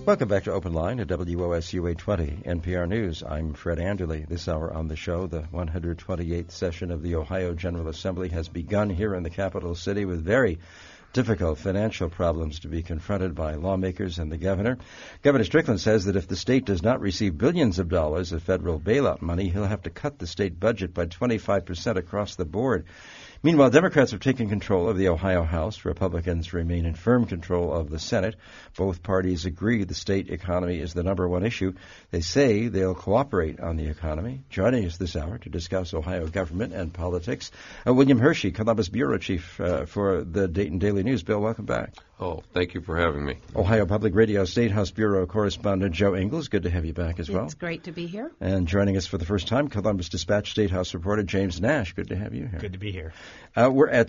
Welcome back to Open Line at WOSU 820 NPR News. I'm Fred Anderle. This hour on the show, the 128th session of the Ohio General Assembly has begun here in the capital city with very difficult financial problems to be confronted by lawmakers and the governor. Governor Strickland says that if the state does not receive billions of dollars of federal bailout money, he'll have to cut the state budget by 25% across the board. Meanwhile, Democrats have taken control of the Ohio House. Republicans remain in firm control of the Senate. Both parties agree the state economy is the number one issue. They say they'll cooperate on the economy. Joining us this hour to discuss Ohio government and politics, William Hershey, Columbus Bureau Chief for the Dayton Daily News. Bill, welcome back. Oh, thank you for having me. Ohio Public Radio State House Bureau Correspondent Joe Ingles. Good to have you back as well. It's great to be here. And joining us for the first time, Columbus Dispatch State House reporter James Nash. Good to have you here. Good to be here. We're at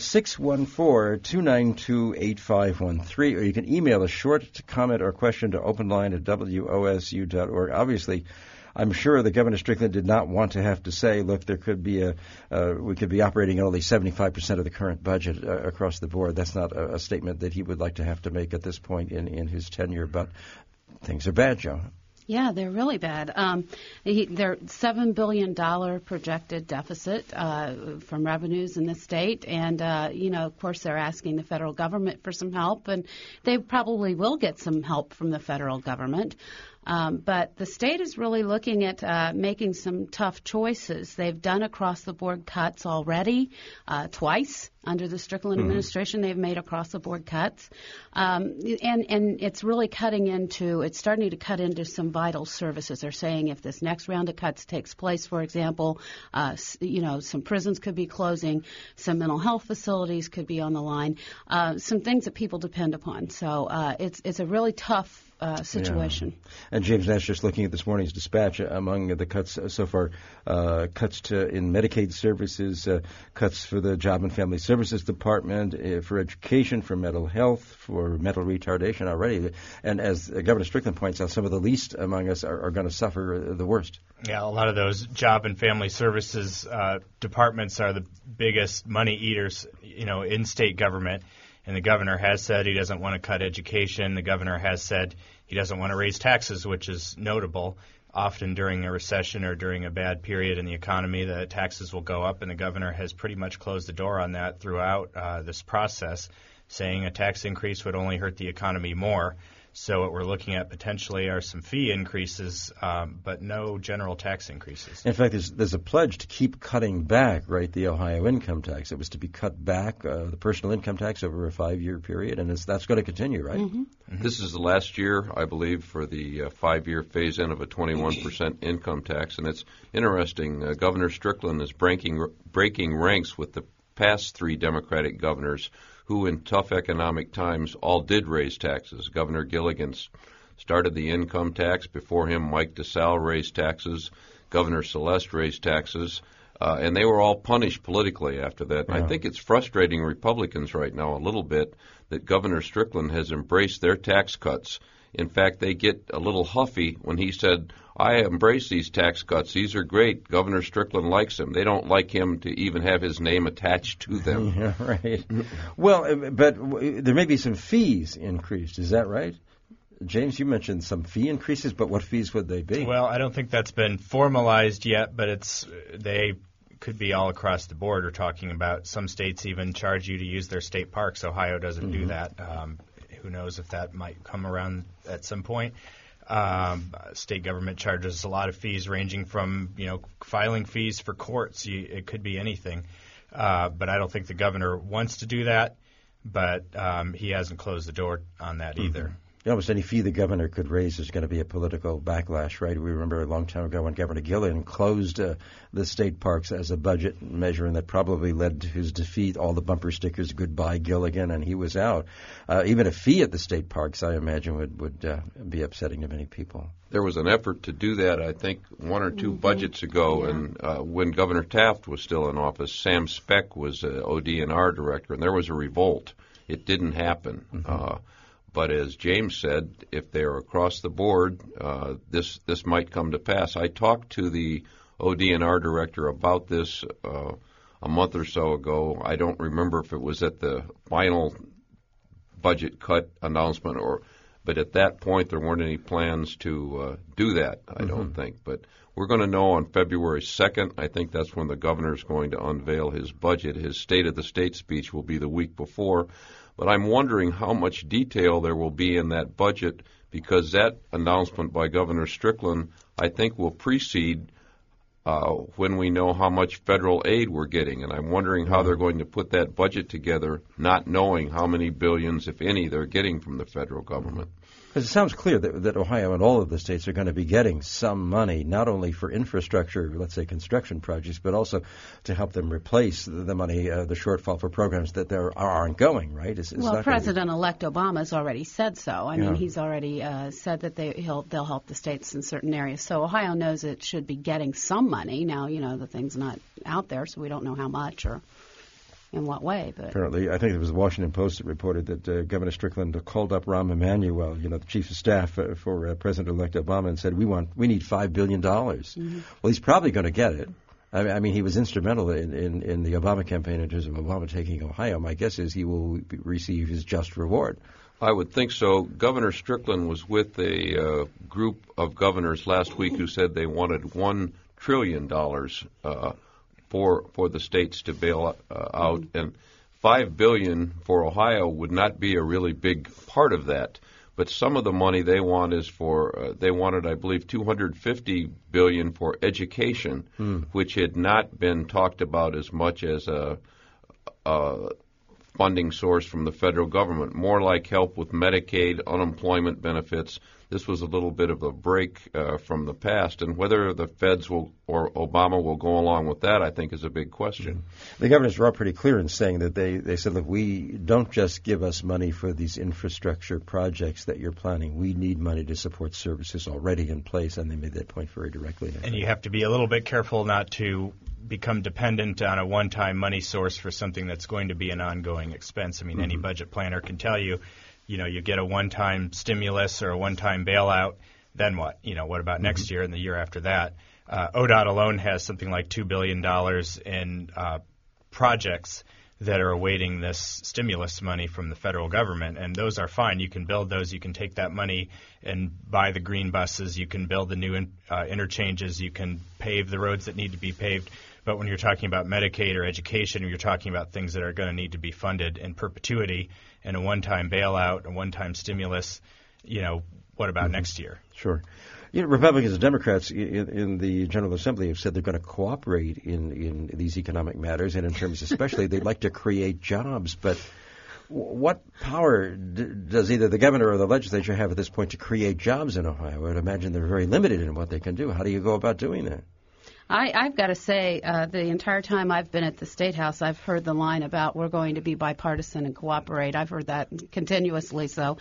614-292-8513, or you can email a short comment or question to openline@wosu.org. Obviously, I'm sure that Governor Strickland did not want to have to say, look, there could be we could be operating at only 75% of the current budget across the board. That's not a statement that he would like to have to make at this point in his tenure, but things are bad, Joe. Yeah, they're really bad. They're $7 billion projected deficit from revenues in the state. And, of course, they're asking the federal government for some help, and they probably will get some help from the federal government. But the state is really looking at making some tough choices. They've done across-the-board cuts already, twice. Under the Strickland administration, they've made across-the-board cuts. And it's really it's starting to cut into some vital services. They're saying if this next round of cuts takes place, for example, some prisons could be closing, some mental health facilities could be on the line, some things that people depend upon. So it's a really tough situation. Yeah. And James Nash, just looking at this morning's dispatch, among the cuts so far, cuts in Medicaid services, cuts for the Job and Family Services Department, for education, for mental health, for mental retardation already. And as Governor Strickland points out, some of the least among us are going to suffer the worst. Yeah, a lot of those Job and Family Services departments are the biggest money eaters, in state government. And the governor has said he doesn't want to cut education. The governor has said he doesn't want to raise taxes, which is notable. Often during a recession or during a bad period in the economy, the taxes will go up, and the governor has pretty much closed the door on that throughout this process, saying a tax increase would only hurt the economy more. So what we're looking at potentially are some fee increases, but no general tax increases. In fact, there's a pledge to keep cutting back, right, the Ohio income tax. It was to be cut back, the personal income tax, over a 5-year period, and that's going to continue, right? Mm-hmm. Mm-hmm. This is the last year, I believe, for the 5-year phase-in of a 21% income tax. And it's interesting, Governor Strickland is breaking ranks with the past 3 Democratic governors who in tough economic times all did raise taxes. Governor Gilligan started the income tax. Before him, Mike DeSalle raised taxes. Governor Celeste raised taxes. And they were all punished politically after that. Yeah. I think it's frustrating Republicans right now a little bit that Governor Strickland has embraced their tax cuts. In fact, they get a little huffy when he said, I embrace these tax cuts. These are great. Governor Strickland likes them. They don't like him to even have his name attached to them. Yeah, right. Well, but there may be some fees increased. Is that right? James, you mentioned some fee increases, but what fees would they be? Well, I don't think that's been formalized yet, but they could be all across the board. We're talking about some states even charge you to use their state parks. Ohio doesn't do that. Who knows if that might come around at some point. State government charges a lot of fees ranging from, filing fees for courts. It could be anything. But I don't think the governor wants to do that, but he hasn't closed the door on that either. Almost any fee the governor could raise is going to be a political backlash, right? We remember a long time ago when Governor Gilligan closed the state parks as a budget measure, and that probably led to his defeat. All the bumper stickers, goodbye Gilligan, and he was out. Even a fee at the state parks, I imagine, would be upsetting to many people. There was an effort to do that, I think, 1 or 2 budgets ago, and when Governor Taft was still in office, Sam Speck was OD&R director, and there was a revolt. It didn't happen. But as James said, if they're across the board, this might come to pass. I talked to the OD&R director about this a month or so ago. I don't remember if it was at the final budget cut announcement But at that point, there weren't any plans to do that, I don't think. But we're going to know on February 2nd. I think that's when the governor is going to unveil his budget. His State of the State speech will be the week before. But I'm wondering how much detail there will be in that budget, because that announcement by Governor Strickland, I think, will precede when we know how much federal aid we're getting. And I'm wondering how they're going to put that budget together, not knowing how many billions, if any, they're getting from the federal government. Because it sounds clear that Ohio and all of the states are going to be getting some money, not only for infrastructure, let's say construction projects, but also to help them replace the money, the shortfall for programs that there aren't going, right? Well, President-elect Obama has already said so. I mean, he's already said that they'll help the states in certain areas. So Ohio knows it should be getting some money. Now, the thing's not out there, so we don't know how much or in what way. But apparently, I think it was the Washington Post that reported that Governor Strickland called up Rahm Emanuel, the chief of staff for President-elect Obama, and said, we need $5 billion. Well, he's probably going to get it. I mean, he was instrumental in the Obama campaign in terms of Obama taking Ohio. My guess is he will receive his just reward. I would think so. Governor Strickland was with a group of governors last week who said they wanted $1 trillion for the states to bail out, and $5 billion for Ohio would not be a really big part of that. But some of the money they want is they wanted, I believe, $250 billion for education, which had not been talked about as much as a funding source from the federal government, more like help with Medicaid, unemployment benefits. This was a little bit of a break from the past, and whether the feds will or Obama will go along with that, I think, is a big question. The governors were all pretty clear in saying that they said, look, we don't just give us money for these infrastructure projects that you're planning. We need money to support services already in place, and they made that point very directly. And you have to be a little bit careful not to become dependent on a one-time money source for something that's going to be an ongoing expense. I mean, any budget planner can tell you, you get a one-time stimulus or a one-time bailout, then what? What about next year and the year after that? ODOT alone has something like $2 billion in projects that are awaiting this stimulus money from the federal government, and those are fine. You can build those. You can take that money and buy the green buses. You can build the new interchanges. You can pave the roads that need to be paved. But when you're talking about Medicaid or education, or you're talking about things that are going to need to be funded in perpetuity, and a one-time bailout, a one-time stimulus, what about next year? Sure. Republicans and Democrats in the General Assembly have said they're going to cooperate in these economic matters, and in terms especially they'd like to create jobs. But what power does either the governor or the legislature have at this point to create jobs in Ohio? I would imagine they're very limited in what they can do. How do you go about doing that? I've got to say, the entire time I've been at the State House, I've heard the line about we're going to be bipartisan and cooperate. I've heard that continuously. So,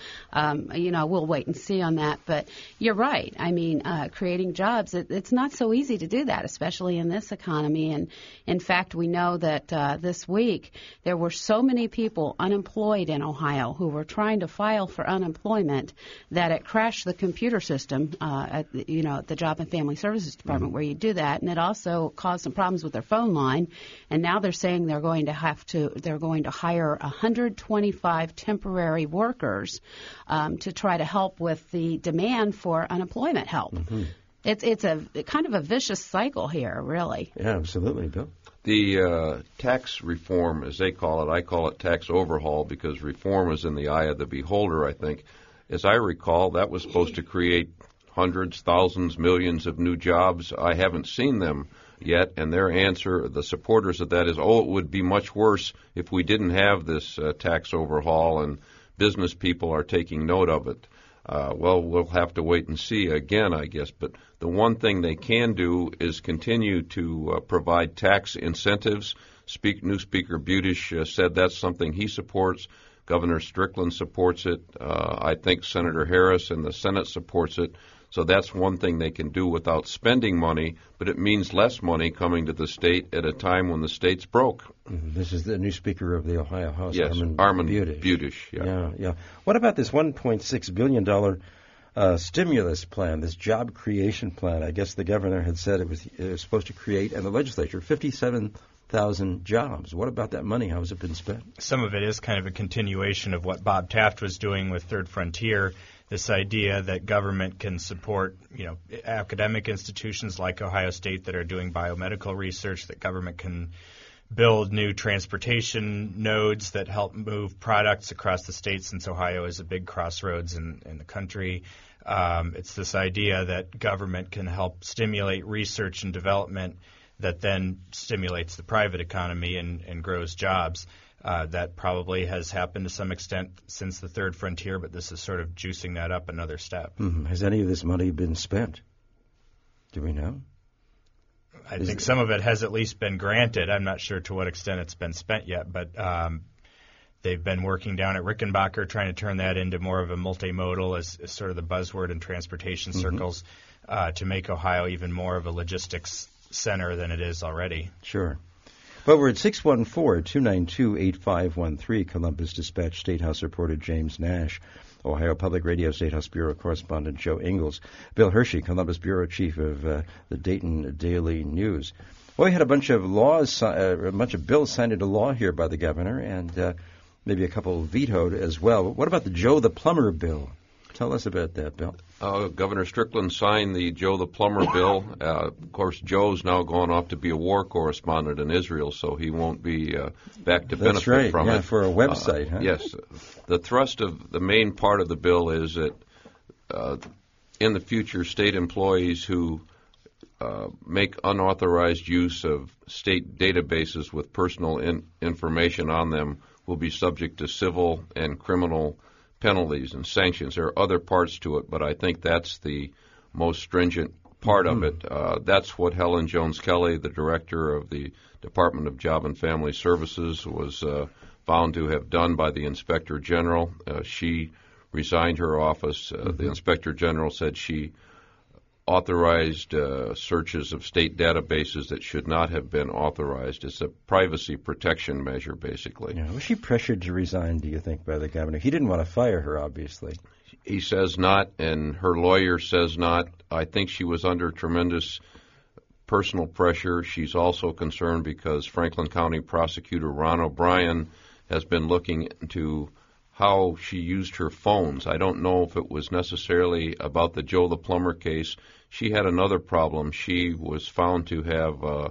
we'll wait and see on that. But you're right. I mean, creating jobs, it's not so easy to do that, especially in this economy. And, in fact, we know that this week there were so many people unemployed in Ohio who were trying to file for unemployment that it crashed the computer system at the Job and Family Services Department where you do that. And it also caused some problems with their phone line, and now they're saying they're going to hire 125 temporary workers to try to help with the demand for unemployment help. It's a kind of a vicious cycle here, really. Yeah, absolutely, Bill. The tax reform, as they call it, I call it tax overhaul because reform is in the eye of the beholder, I think. As I recall, that was supposed to create hundreds, thousands, millions of new jobs. I haven't seen them yet, and their answer, the supporters of that, is, it would be much worse if we didn't have this tax overhaul, and business people are taking note of it. Well, we'll have to wait and see again, I guess. But the one thing they can do is continue to provide tax incentives. New Speaker Butish said that's something he supports. Governor Strickland supports it. I think Senator Harris and the Senate supports it. So that's one thing they can do without spending money, but it means less money coming to the state at a time when the state's broke. This is the new Speaker of the Ohio House, yes, Armand Butish. Yeah. What about this $1.6 billion stimulus plan, this job creation plan? I guess the governor had said it was supposed to create, and the legislature, 57,000 100,000 jobs. What about that money? How has it been spent? Some of it is kind of a continuation of what Bob Taft was doing with Third Frontier, this idea that government can support, academic institutions like Ohio State that are doing biomedical research, that government can build new transportation nodes that help move products across the state, since Ohio is a big crossroads in the country. It's this idea that government can help stimulate research and development that then stimulates the private economy and grows jobs. That probably has happened to some extent since the Third Frontier, but this is sort of juicing that up another step. Mm-hmm. Has any of this money been spent? Do we know? I think some of it has at least been granted. I'm not sure to what extent it's been spent yet, but they've been working down at Rickenbacker trying to turn that into more of a multimodal as sort of the buzzword in transportation circles to make Ohio even more of a logistics center than it is already. Sure. Well, we're at 614-292-8513, Columbus Dispatch State House reporter James Nash, Ohio Public Radio State House Bureau correspondent Joe Ingles, Bill Hershey, Columbus Bureau Chief of the Dayton Daily News. Well, we had a bunch of bills signed into law here by the governor, and maybe a couple vetoed as well. What about the Joe the Plumber bill? Tell us about that, Bill. Governor Strickland signed the Joe the Plumber bill. Of course, Joe's now gone off to be a war correspondent in Israel, so he won't be back to benefit from it. For a website, huh? Yes. The thrust of the main part of the bill is that in the future, state employees who make unauthorized use of state databases with personal information on them will be subject to civil and criminal penalties and sanctions. There are other parts to it, but I think that's the most stringent part of it. That's what Helen Jones Kelly, the director of the Department of Job and Family Services, was found to have done by the Inspector General. She resigned her office. The Inspector General said she authorized searches of state databases that should not have been authorized. It's a privacy protection measure, basically. Yeah. Was she pressured to resign, do you think, by the governor? He didn't want to fire her, obviously. He says not, and her lawyer says not. I think she was under tremendous personal pressure. She's also concerned because Franklin County Prosecutor Ron O'Brien has been looking into how she used her phones. I don't know if it was necessarily about the Joe the Plumber case. She had another problem. She was found to have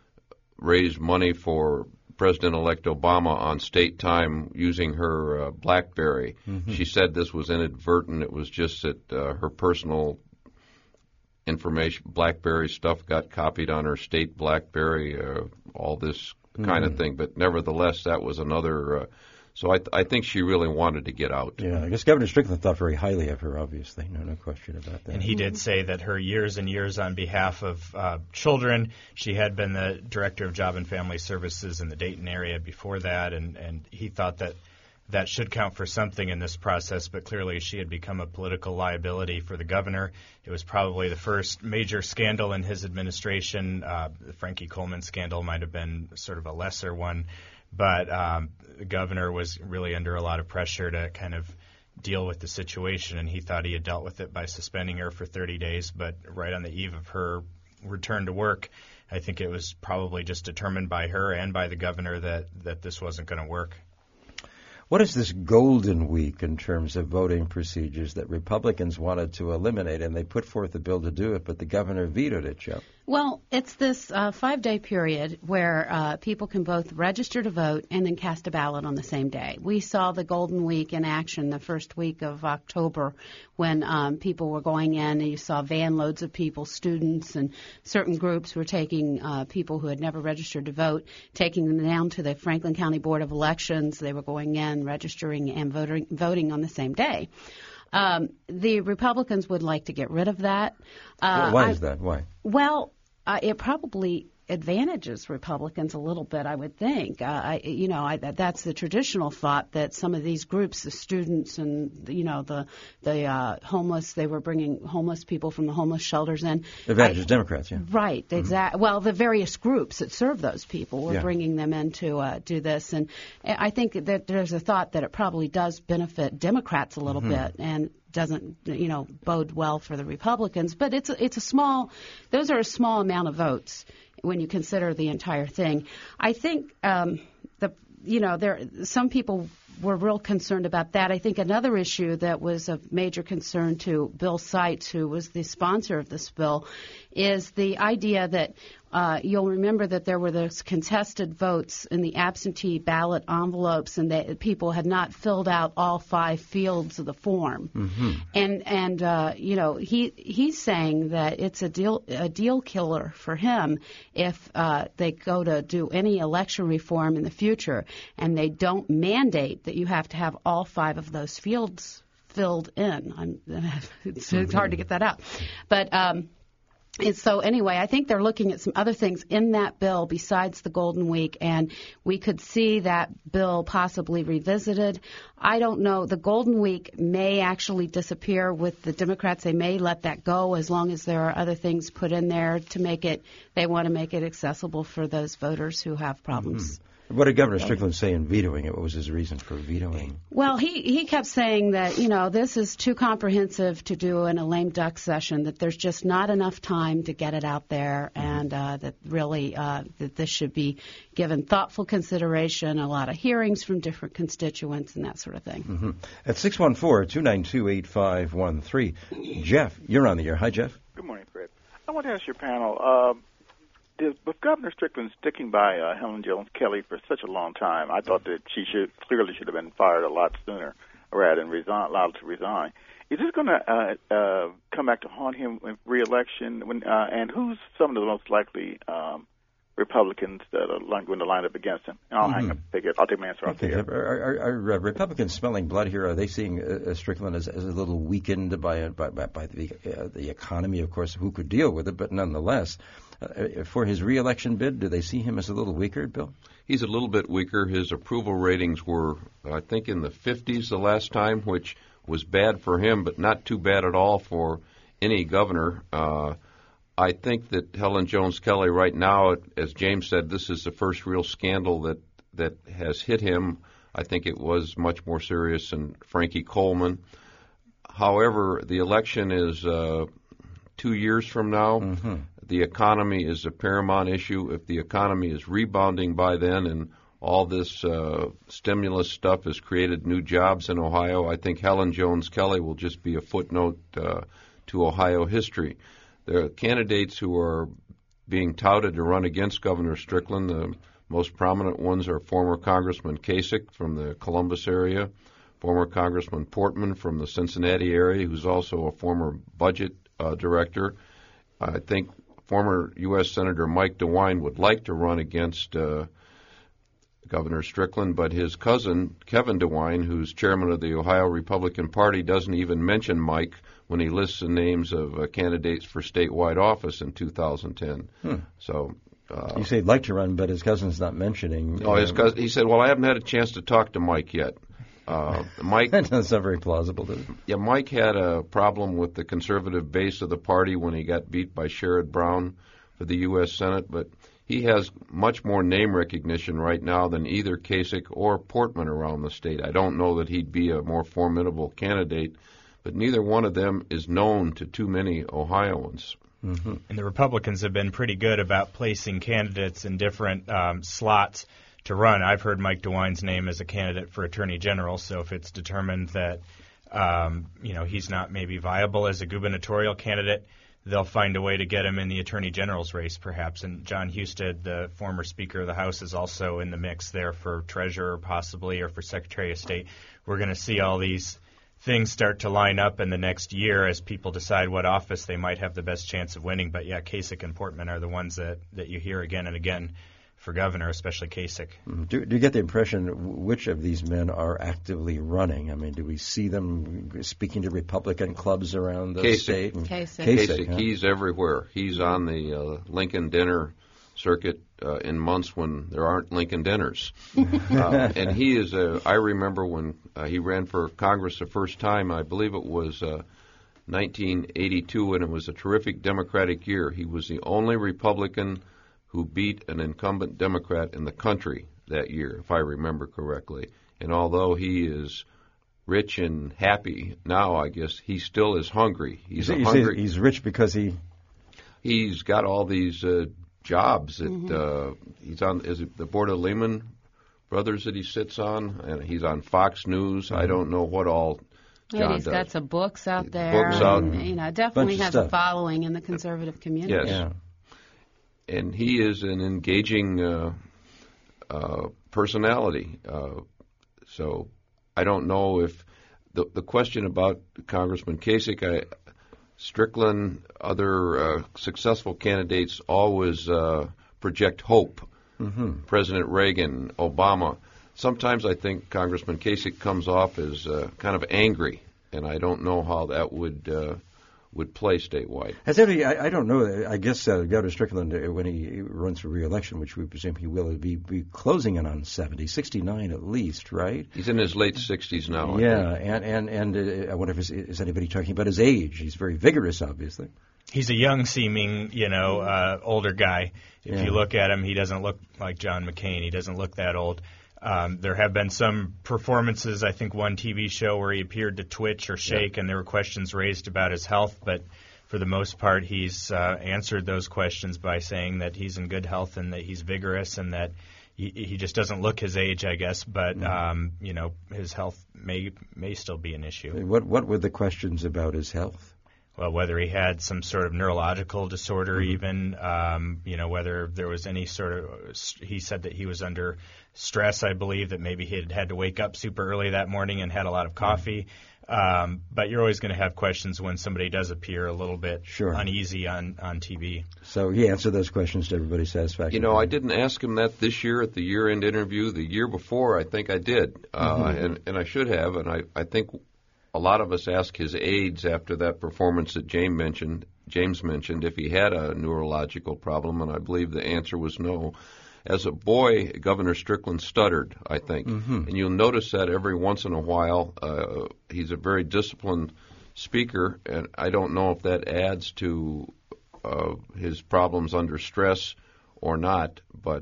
raised money for President-elect Obama on state time using her BlackBerry. She said this was inadvertent. It was just that her personal information, BlackBerry stuff, got copied on her state BlackBerry, all this kind of thing. But nevertheless, that was another... So I think she really wanted to get out. Yeah, I guess Governor Strickland thought very highly of her, obviously. No question about that. And he did say that her years and years on behalf of children, she had been the Director of Job and Family Services in the Dayton area before that, and he thought that that should count for something in this process, but clearly she had become a political liability for the governor. It was probably the first major scandal in his administration. The Frankie Coleman scandal might have been sort of a lesser one. But the governor was really under a lot of pressure to kind of deal with the situation, and he thought he had dealt with it by suspending her for 30 days. But right on the eve of her return to work, I think it was probably just determined by her and by the governor that this wasn't going to work. What is this golden week in terms of voting procedures that Republicans wanted to eliminate, and they put forth a bill to do it, but the governor vetoed it, Joe? Well, it's this 5-day period where people can both register to vote and then cast a ballot on the same day. We saw the Golden Week in action the first week of October when people were going in, and you saw van loads of people, students, and certain groups were taking people who had never registered to vote, taking them down to the Franklin County Board of Elections. They were going in, registering, and voting on the same day. The Republicans would like to get rid of that. Why is that? Why? Well, it probably advantages Republicans a little bit, I would think. That's the traditional thought that some of these groups, the students and the homeless, they were bringing homeless people from the homeless shelters in. Advantages Democrats, yeah. Right, exactly. Well, the various groups that serve those people were bringing them in to do this, and I think that there's a thought that it probably does benefit Democrats a little bit, and doesn't bode well for the Republicans. But those are a small amount of votes when you consider the entire thing. I think some people were real concerned about that. I think another issue that was of major concern to Bill Seitz, who was the sponsor of this bill, is the idea that you'll remember that there were those contested votes in the absentee ballot envelopes, and that people had not filled out all 5 fields of the form. And he's saying that it's a deal killer for him if they go to do any election reform in the future, and they don't mandate that you have to have all 5 of those fields filled in. It's hard to get that out, but. And so anyway, I think they're looking at some other things in that bill besides the Golden Week, and we could see that bill possibly revisited. I don't know. The Golden Week may actually disappear with the Democrats. They may let that go as long as there are other things put in there to make it. They want to make it accessible for those voters who have problems. What did Governor Strickland say in vetoing it? What was his reason for vetoing? Well, he kept saying that, this is too comprehensive to do in a lame duck session, that there's just not enough time to get it out there, and that really that this should be given thoughtful consideration, a lot of hearings from different constituents and that sort of thing. At 614-292-8513, Jeff, you're on the air. Hi, Jeff. Good morning, Fred. I want to ask your panel, with Governor Strickland sticking by Helen Jones Kelly for such a long time, I thought that she clearly should have been fired a lot sooner rather than allowed to resign. Is this going to come back to haunt him with re-election? And who's some of the most likely Republicans that are going to line up against him? And I'll hang up. I'll take my answer off the air. Are Republicans smelling blood here? Are they seeing Strickland as a little weakened by the economy? Of course, who could deal with it? But nonetheless, for his re-election bid, do they see him as a little weaker, Bill? He's a little bit weaker. His approval ratings were, I think, in the 50s the last time, which was bad for him, but not too bad at all for any governor. I think that Helen Jones Kelly right now, as James said, this is the first real scandal that has hit him. I think it was much more serious than Frankie Coleman. However, the election is 2 years from now. The economy is a paramount issue. If the economy is rebounding by then and all this stimulus stuff has created new jobs in Ohio, I think Helen Jones Kelly will just be a footnote to Ohio history. There are candidates who are being touted to run against Governor Strickland. The most prominent ones are former Congressman Kasich from the Columbus area, former Congressman Portman from the Cincinnati area, who's also a former budget director. I think former U.S. Senator Mike DeWine would like to run against Governor Strickland, but his cousin, Kevin DeWine, who's chairman of the Ohio Republican Party, doesn't even mention Mike when he lists the names of candidates for statewide office in 2010. So you say he'd like to run, but his cousin's not mentioning. Oh, his cousin. He said, "Well, I haven't had a chance to talk to Mike yet." Mike. That's not very plausible, does it? Yeah, Mike had a problem with the conservative base of the party when he got beat by Sherrod Brown for the U.S. Senate, but he has much more name recognition right now than either Kasich or Portman around the state. I don't know that he'd be a more formidable candidate, but neither one of them is known to too many Ohioans. And the Republicans have been pretty good about placing candidates in different slots to run. I've heard Mike DeWine's name as a candidate for Attorney General, so if it's determined that he's not maybe viable as a gubernatorial candidate, they'll find a way to get him in the Attorney General's race, perhaps. And John Husted, the former Speaker of the House, is also in the mix there for Treasurer, possibly, or for Secretary of State. We're going to see all these things start to line up in the next year as people decide what office they might have the best chance of winning. But, yeah, Kasich and Portman are the ones that you hear again and again for governor, especially Kasich. Do you get the impression which of these men are actively running? I mean, do we see them speaking to Republican clubs around the state? Kasich. Huh? He's everywhere. He's on the Lincoln dinner circuit in months when there aren't Lincoln dinners. And he is I remember when he ran for Congress the first time, I believe it was 1982, and it was a terrific Democratic year. He was the only Republican who beat an incumbent Democrat in the country that year, if I remember correctly. And although he is rich and happy now, I guess he still is hungry. He's rich because he's got all these jobs. He's on the board of Lehman Brothers that he sits on, and he's on Fox News. I don't know what all John he's does. got some books out there. Books out. Definitely has a following in the conservative community. Yes. Yeah. And he is an engaging personality. So I don't know if the question about Congressman Kasich, Strickland, other successful candidates always project hope. Mm-hmm. President Reagan, Obama. Sometimes I think Congressman Kasich comes off as kind of angry, and I don't know how that would play statewide. Has any? I don't know. I guess Governor Strickland, when he runs for re-election, which we presume he will, be closing in on 70, 69 at least, right? He's in his late 60s now. Yeah, and I wonder if is anybody talking about his age? He's very vigorous, obviously. He's a young-seeming, older guy. If you look at him, he doesn't look like John McCain. He doesn't look that old. There have been some performances, I think one TV show where he appeared to twitch or shake, and there were questions raised about his health, but for the most part he's answered those questions by saying that he's in good health and that he's vigorous and that he just doesn't look his age, I guess, but his health may still be an issue. What were the questions about his health? Well, whether he had some sort of neurological disorder even, whether there was any sort of – he said that he was under stress, I believe, that maybe he had to wake up super early that morning and had a lot of coffee. But you're always going to have questions when somebody does appear a little bit uneasy on TV. So he answered those questions to everybody's satisfaction. I didn't ask him that this year at the year-end interview. The year before, I think I did, and I should have, and I think – a lot of us ask his aides after that performance that James mentioned if he had a neurological problem, and I believe the answer was no. As a boy, Governor Strickland stuttered, I think, and you'll notice that every once in a while. He's a very disciplined speaker, and I don't know if that adds to his problems under stress or not, but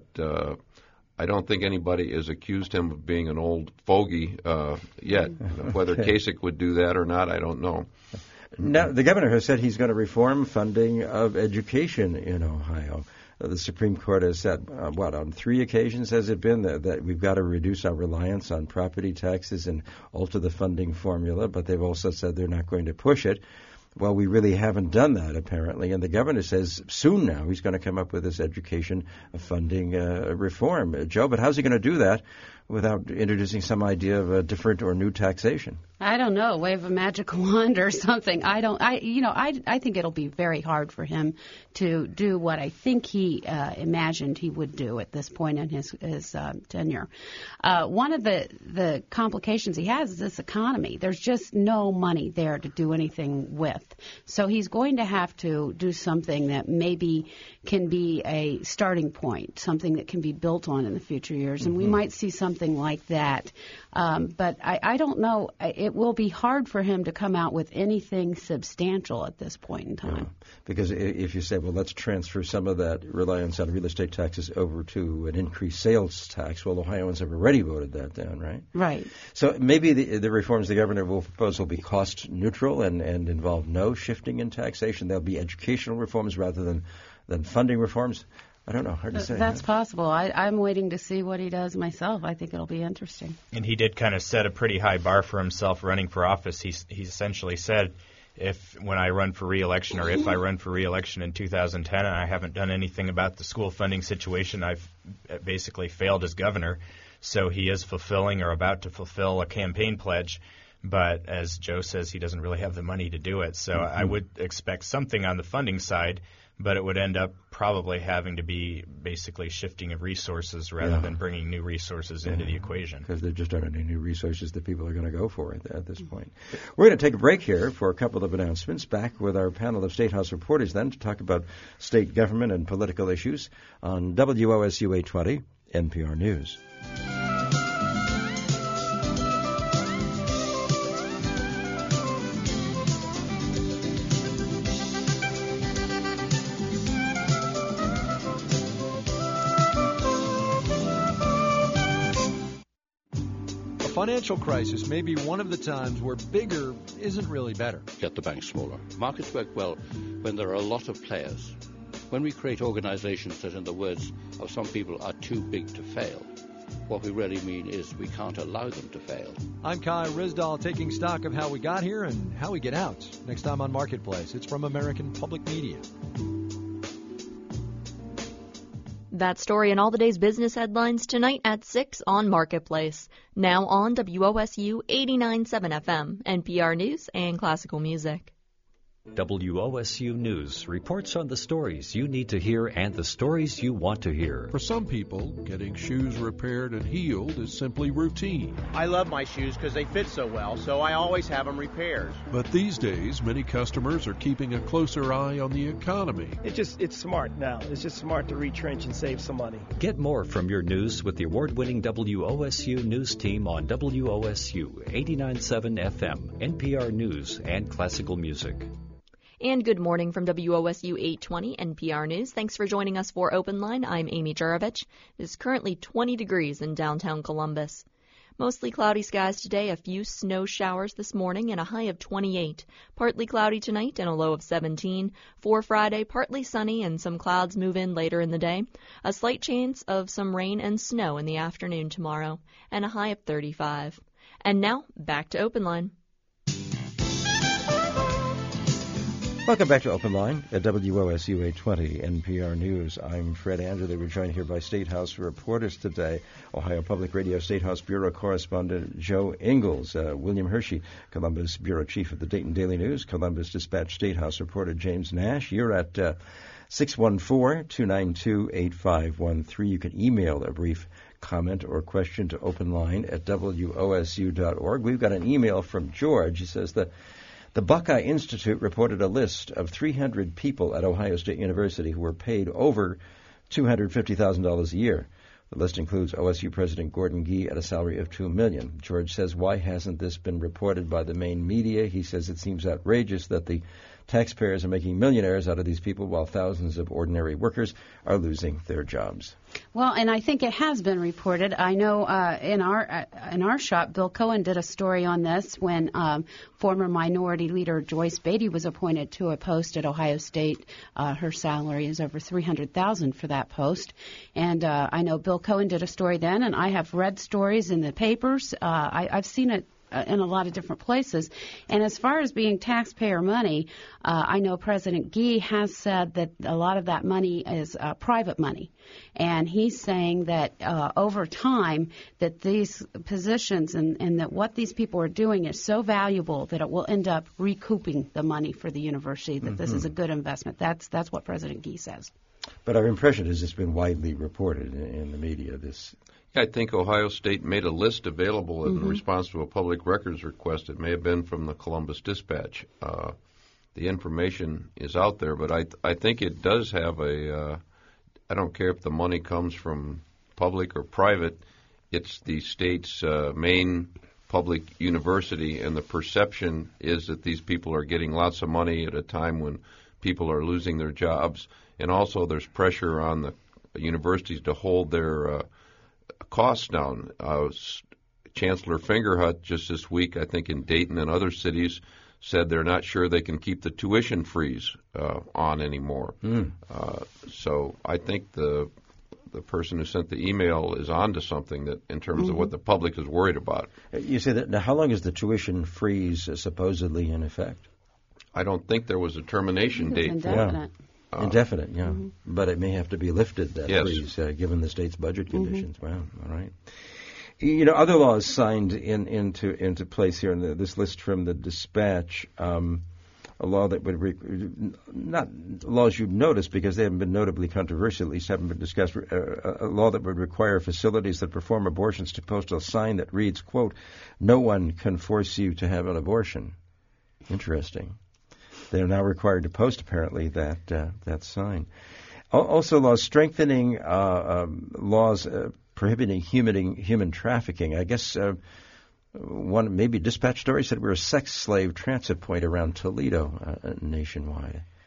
I don't think anybody has accused him of being an old fogey yet. Whether Kasich would do that or not, I don't know. Now, the governor has said he's going to reform funding of education in Ohio. The Supreme Court has said, on 3 occasions has it been, that we've got to reduce our reliance on property taxes and alter the funding formula, but they've also said they're not going to push it. Well, we really haven't done that, apparently, and the governor says soon now he's going to come up with this education funding reform. Joe, but how's he going to do that without introducing some idea of a different or new taxation? I don't know, wave a magic wand or something. I think it'll be very hard for him to do what I think he imagined he would do at this point in his tenure. One of the complications he has is this economy. There's just no money there to do anything with. So he's going to have to do something that maybe can be a starting point, something that can be built on in the future years, and we might see something like that. But I don't know. It will be hard for him to come out with anything substantial at this point in time. Yeah. Because if you say, well, let's transfer some of that reliance on real estate taxes over to an increased sales tax, well, Ohioans have already voted that down, right? Right. So maybe the reforms the governor will propose will be cost neutral and involve no shifting in taxation. There'll be educational reforms rather than funding reforms. I don't know. Hard to say. That's possible. I'm waiting to see what he does myself. I think it'll be interesting. And he did kind of set a pretty high bar for himself running for office. He essentially said, when I run for re-election or if I run for re-election in 2010 and I haven't done anything about the school funding situation, I've basically failed as governor. So he is fulfilling or about to fulfill a campaign pledge. But as Joe says, he doesn't really have the money to do it. So I would expect something on the funding side, but it would end up probably having to be basically shifting of resources rather than bringing new resources into the equation. Because there just aren't any new resources that people are going to go for at this point. We're going to take a break here for a couple of announcements. Back with our panel of State House reporters then to talk about state government and political issues on WOSU 820 NPR News. Financial crisis may be one of the times where bigger isn't really better. Get the bank smaller. Markets work well when there are a lot of players. When we create organizations that, in the words of some people, are too big to fail, what we really mean is we can't allow them to fail. I'm Kai Risdahl, taking stock of how we got here and how we get out. Next time on Marketplace, it's from American Public Media. That story and all the day's business headlines tonight at 6 on Marketplace. Now on WOSU 89.7 FM, NPR News and Classical Music. WOSU News reports on the stories you need to hear and the stories you want to hear. For some people, getting shoes repaired and healed is simply routine. I love my shoes because they fit so well, so I always have them repaired. But these days, many customers are keeping a closer eye on the economy. It's smart now. It's just smart to retrench and save some money. Get more from your news with the award-winning WOSU News team on WOSU 89.7 FM, NPR News and Classical Music. And good morning from WOSU 820 NPR News. Thanks for joining us for Open Line. I'm Amy Jurovich. It is currently 20 degrees in downtown Columbus. Mostly cloudy skies today, a few snow showers this morning, and a high of 28. Partly cloudy tonight and a low of 17. For Friday, partly sunny and some clouds move in later in the day. A slight chance of some rain and snow in the afternoon tomorrow, and a high of 35. And now, back to Open Line. Welcome back to Open Line at WOSU 820 NPR News. I'm Fred Andrew. We're joined here by State House reporters today. Ohio Public Radio State House Bureau Correspondent Joe Ingles, William Hershey, Columbus Bureau Chief of the Dayton Daily News, Columbus Dispatch State House reporter James Nash. You're at 614-292-8513. You can email a brief comment or question to Open Line at WOSU.org. We've got an email from George. He says that the Buckeye Institute reported a list of 300 people at Ohio State University who were paid over $250,000 a year. The list includes OSU President Gordon Gee at a salary of $2 million. George says, why hasn't this been reported by the main media? He says it seems outrageous that the taxpayers are making millionaires out of these people while thousands of ordinary workers are losing their jobs. Well, and I think it has been reported. I know in our shop, Bill Cohen did a story on this when former Minority Leader Joyce Beatty was appointed to a post at Ohio State. Her salary is over $300,000 for that post. And I know Bill Cohen did a story then, and I have read stories in the papers. I've seen it in a lot of different places. And as far as being taxpayer money, I know President Gee has said that a lot of that money is private money. And he's saying that over time that these positions and that what these people are doing is so valuable that it will end up recouping the money for the university, that this is a good investment. That's what President Gee says. But our impression is it's been widely reported in the media, this. I think Ohio State made a list available in response to a public records request. It may have been from the Columbus Dispatch. The information is out there, but I think it does have I don't care if the money comes from public or private, it's the state's main public university, and the perception is that these people are getting lots of money at a time when people are losing their jobs. And also there's pressure on the universities to hold their costs down. Chancellor Fingerhut just this week, I think in Dayton and other cities, said they're not sure they can keep the tuition freeze on anymore. So I think the person who sent the email is on to something that in terms of what the public is worried about. You say that now, how long is the tuition freeze supposedly in effect? I don't think there was a termination date for it. Indefinite, yeah. But it may have to be lifted, that freeze, given the state's budget conditions. Wow, all right. You know, other laws signed into place here in this list from the Dispatch, a law that would, not laws you'd notice because they haven't been notably controversial, at least haven't been discussed, a law that would require facilities that perform abortions to post a sign that reads, quote, "No one can force you to have an abortion." Interesting. They're now required to post, apparently, that sign. Also, laws strengthening laws prohibiting human trafficking. I guess one maybe Dispatch story said we're a sex slave transit point around Toledo nationwide.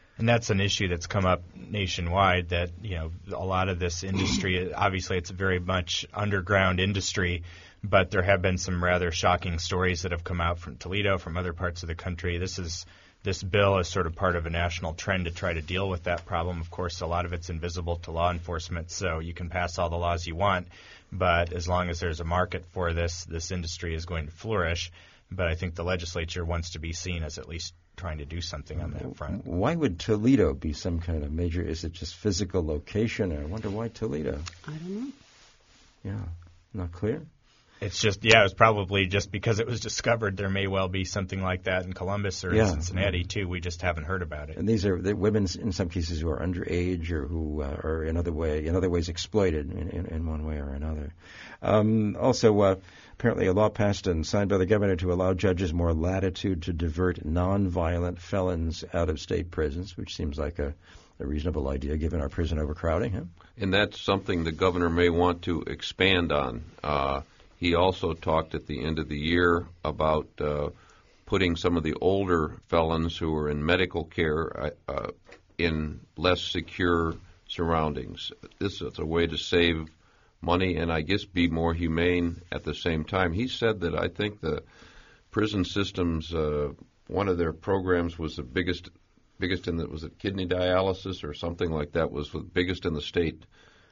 And that's an issue that's come up nationwide, that, a lot of this industry, obviously it's a very much underground industry, but there have been some rather shocking stories that have come out from Toledo, from other parts of the country. This bill is sort of part of a national trend to try to deal with that problem. Of course, a lot of it's invisible to law enforcement, so you can pass all the laws you want, but as long as there's a market for this industry is going to flourish. But I think the legislature wants to be seen as at least trying to do something on that front. Why would Toledo be some kind of major? Is it just physical location? I wonder why Toledo. I don't know. Yeah, not clear. It's just, it was probably just because it was discovered. There may well be something like that in Columbus or in Cincinnati, too. We just haven't heard about it. And these are the women, in some cases, who are underage or who are in other ways exploited in one way or another. Also, apparently a law passed and signed by the governor to allow judges more latitude to divert nonviolent felons out of state prisons, which seems like a reasonable idea given our prison overcrowding. Huh? And that's something the governor may want to expand on. He also talked at the end of the year about putting some of the older felons who are in medical care in less secure surroundings. This is a way to save money and I guess be more humane at the same time. He said that I think the prison systems, one of their programs was the biggest in the, was it kidney dialysis or something like that, was the biggest in the state.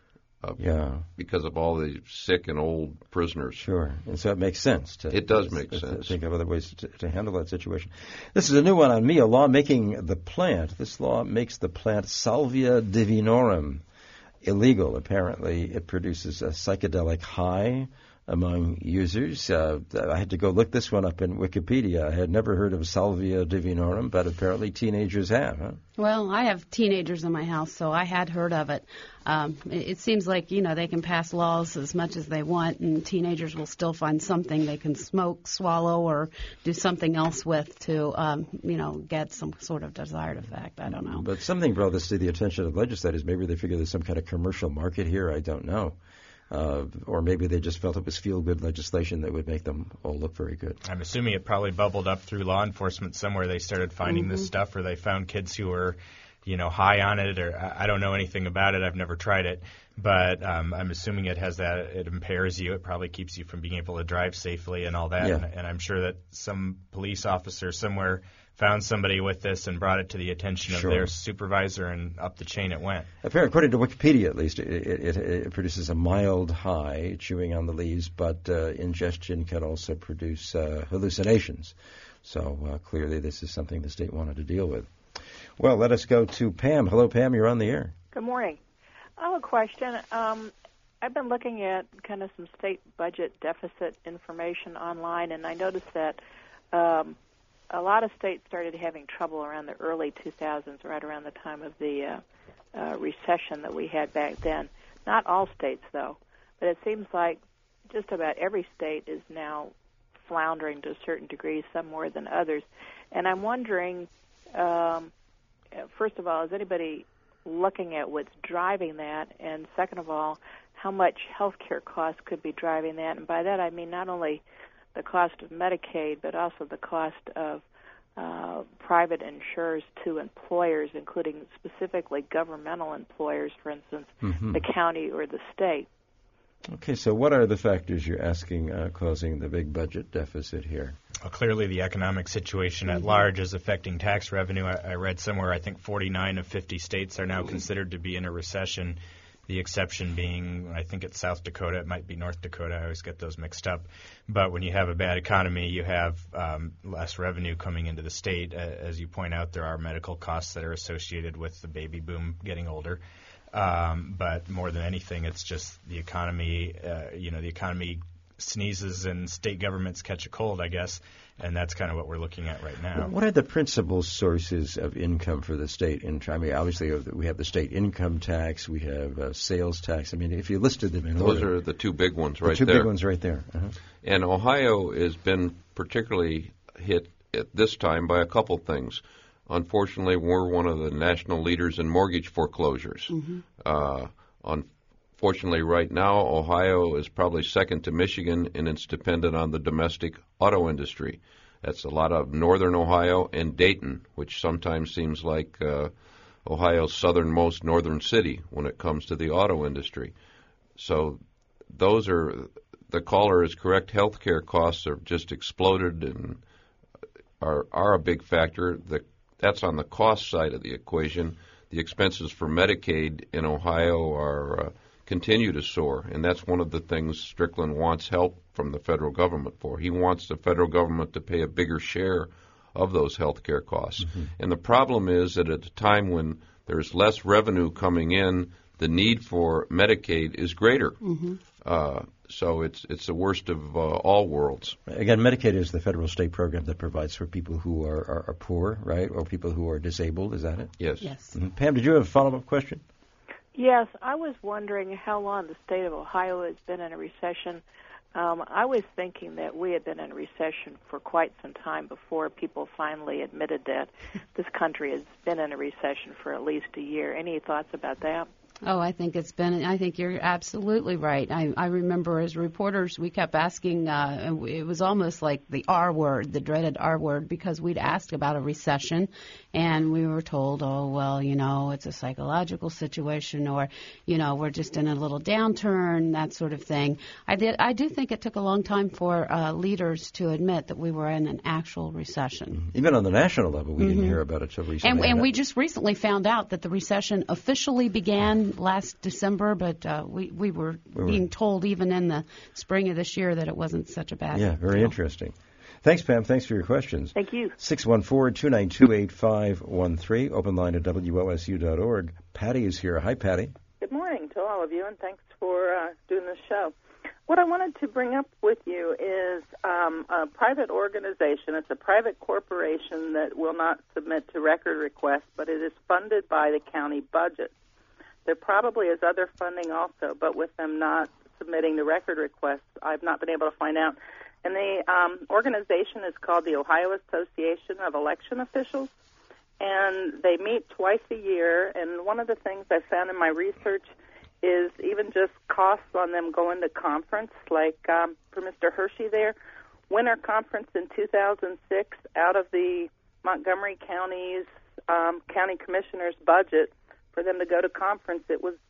Because of all the sick and old prisoners. Sure. And so it makes sense. It does make sense. To think of other ways to handle that situation. This is a new one on me, a law making the plant. This law makes the plant Salvia divinorum illegal. Apparently it produces a psychedelic high among users. I had to go look this one up in Wikipedia. I had never heard of Salvia divinorum, but apparently teenagers have. Huh? Well, I have teenagers in my house, so I had heard of it. It seems like, they can pass laws as much as they want, and teenagers will still find something they can smoke, swallow, or do something else with to, get some sort of desired effect. I don't know. But something brought this to the attention of legislators. Maybe they figure there's some kind of commercial market here. I don't know. Or maybe they just felt it was feel-good legislation that would make them all look very good. I'm assuming it probably bubbled up through law enforcement somewhere. They started finding this stuff, or they found kids who were, high on it, or I don't know anything about it. I've never tried it. But I'm assuming it has that. It impairs you. It probably keeps you from being able to drive safely and all that. Yeah. And I'm sure that some police officer somewhere found somebody with this and brought it to the attention of their supervisor, and up the chain it went. Apparently, according to Wikipedia, at least, it produces a mild high, chewing on the leaves, but ingestion can also produce hallucinations. So clearly this is something the state wanted to deal with. Well, let us go to Pam. Hello, Pam. You're on the air. Good morning. I have a question. I've been looking at kind of some state budget deficit information online, and I noticed that a lot of states started having trouble around the early 2000s, right around the time of the recession that we had back then. Not all states, though, but it seems like just about every state is now floundering to a certain degree, some more than others. And I'm wondering, first of all, is anybody looking at what's driving that? And second of all, how much health care costs could be driving that? And by that I mean not only the cost of Medicaid, but also the cost of private insurers to employers, including specifically governmental employers, for instance, the county or the state. Okay, so what are the factors you're asking causing the big budget deficit here? Well, clearly the economic situation at large is affecting tax revenue. I read somewhere, I think 49 of 50 states are now considered to be in a recession. The exception being, I think it's South Dakota. It might be North Dakota. I always get those mixed up. But when you have a bad economy, you have less revenue coming into the state. As you point out, there are medical costs that are associated with the baby boom getting older. But more than anything, it's just the economy. The economy sneezes and state governments catch a cold, I guess. And that's kind of what we're looking at right now. What are the principal sources of income for the state? Obviously, we have the state income tax. We have sales tax. I mean, if you listed them in order. Those are the two big ones right there. The two big ones right there. Uh-huh. And Ohio has been particularly hit at this time by a couple things. Unfortunately, we're one of the national leaders in mortgage foreclosures. Unfortunately, right now, Ohio is probably second to Michigan, and it's dependent on the domestic auto industry. That's a lot of northern Ohio and Dayton, which sometimes seems like Ohio's southernmost northern city when it comes to the auto industry. So those are, the caller is correct, healthcare costs have just exploded and are a big factor. That's on the cost side of the equation. The expenses for Medicaid in Ohio are continue to soar, and that's one of the things Strickland wants help from the federal government for. He wants the federal government to pay a bigger share of those health care costs. Mm-hmm. And the problem is that at a time when there's less revenue coming in, the need for Medicaid is greater. Mm-hmm. So it's the worst of all worlds. Again, Medicaid is the federal state program that provides for people who are poor, right, or people who are disabled. Is that it? Yes. Mm-hmm. Pam, did you have a follow-up question? Yes, I was wondering how long the state of Ohio has been in a recession. I was thinking that we had been in a recession for quite some time before people finally admitted that this country has been in a recession for at least a year. Any thoughts about that? Oh, I think you're absolutely right. I remember as reporters, we kept asking, it was almost like the R word, the dreaded R word, because we'd asked about a recession, and we were told, oh, well, it's a psychological situation, or, we're just in a little downturn, that sort of thing. I do think it took a long time for leaders to admit that we were in an actual recession. Even on the national level, we didn't hear about it until recently. And we just recently found out that the recession officially began last December, but we were being told even in the spring of this year that it wasn't such a bad deal. Very interesting. Thanks, Pam. Thanks for your questions. Thank you. 614-292-8513, open line at WOSU.org. Patty is here. Hi, Patty. Good morning to all of you, and thanks for doing this show. What I wanted to bring up with you is a private organization. It's a private corporation that will not submit to record requests, but it is funded by the county budget. There probably is other funding also, but with them not submitting the record requests, I've not been able to find out. And the organization is called the Ohio Association of Election Officials, and they meet twice a year. And one of the things I found in my research is even just costs on them going to conference, like for Mr. Hershey there, winter conference in 2006, out of the Montgomery County's county commissioner's budget, for them to go to conference, it was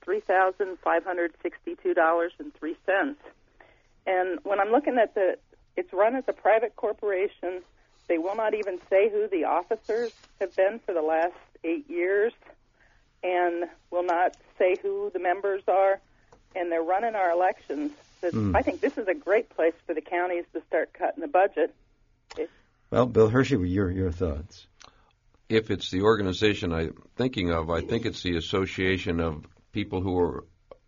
$3,562.03. And when I'm looking at it's run as a private corporation. They will not even say who the officers have been for the last 8 years, and will not say who the members are, and they're running our elections. I think this is a great place for the counties to start cutting the budget. Well, Bill Hershey, your thoughts? If it's the organization I'm thinking of, I think it's the association of people who